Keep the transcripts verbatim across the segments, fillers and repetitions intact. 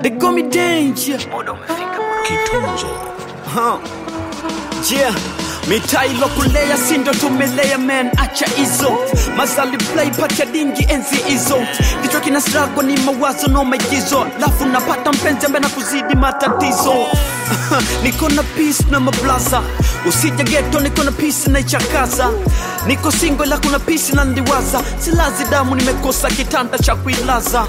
They call me danger. Kitunzo. Huh. Yeah. Mitai lokulea sindo tumelea man acha izo Mazali play patia dingi enzi izo Kichwa kina struggle ni mawazo no maigizo Lafu napata mpenzi ambaye na kuzidi matatizo Niko na peace na mablaza Usija ghetto niko na peace na ichakaza Niko single la kuna peace na ndiwaza Silazi damu nimekosa kitanda cha kuilaza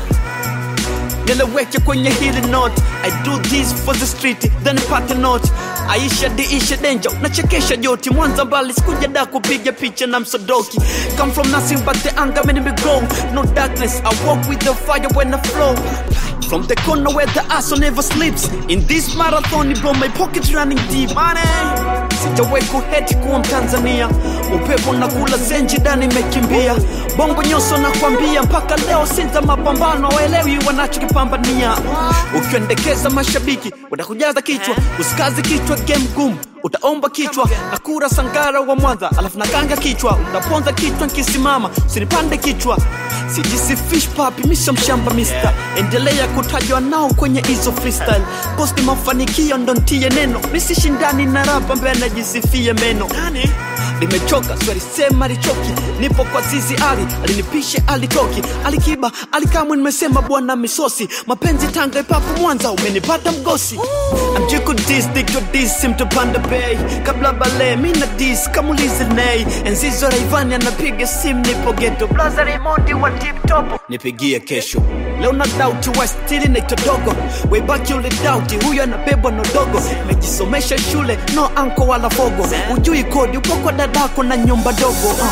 Nileweke kwenye hili note I do this for the street then party note Aisha diisha danger nachekesha joti Mwanza mbali sikuja da kupiga picha na msodoki Come from nothing but the anger made me grow No darkness I walk with the fire when I flow From the corner where the asshole never sleeps In this marathon bro my pockets running deep Money Sijawahi kuheti kuwa Mtanzania Upepo na kula zenji dani mekimbia Bongo nyoso na kuambia mpaka leo sinza mapambano waelewi wanachokipambania Ukiendekeza mashabiki watakujaza kichwa Usikazi kichwa game gumu utaomba kichwa na kura sangara wa Mwanza alafu nakanga kichwa utaponza kichwa nkisimama usinipande kichwa Sijisi fish papi misha mshamba mister Endelea kutajwa nao kwenye hizo freestyle Posti mafanikio ndo ntie neno Misi shindani na rapa mbele najisifie meno Limechoka swari sema lichoki Nipo kwa zizi ali alinipishe alitoki Alikiba alikamu nimesema bwana misosi Mapenzi Tanga ipapo Mwanza umenipata mgosi Amjiku dis digyo dis simto panda bay Kabla bale mina dis kamulize nay Enzizo Raivani anapiga sim nipo ghetto Blaza Raymondi wa tip topo nipigie kesho Leo na doubt wa stili na itodogo Webaki ule doubt huyo anabebwa no dogo Mejisomesha shule no anko wala fogo Ujui kodi upo kwa dadako na nyumba dogo uh.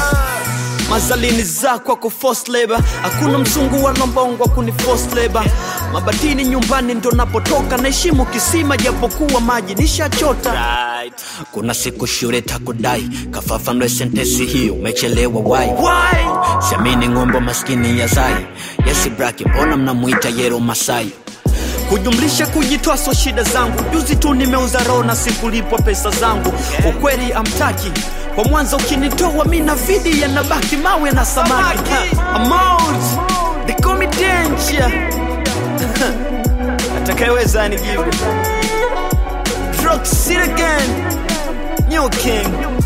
Mazalini zako ku force labor Hakuna mzungu wala mbongo kuni force labor Mabatini nyumbani ndo napotoka Naishimu kisima japokuwa maji nishachota right. Kuna siku shule takudai Kafafanwe sentesi hiyo mechelewa why Why? Siamini ngombo maskini ya zai Yesi braki mbona mnamuita Yero Masai Kujumlisha kujitoa so shida zangu Juzi tu nimeuza roho na sikulipwa pesa zangu Ukweli amtaki Kwa Mwanza ukinitoa mina vidi ya nabaki mawe na samaki I'm out They call me danger Atakayeweza ni give Drug City again New King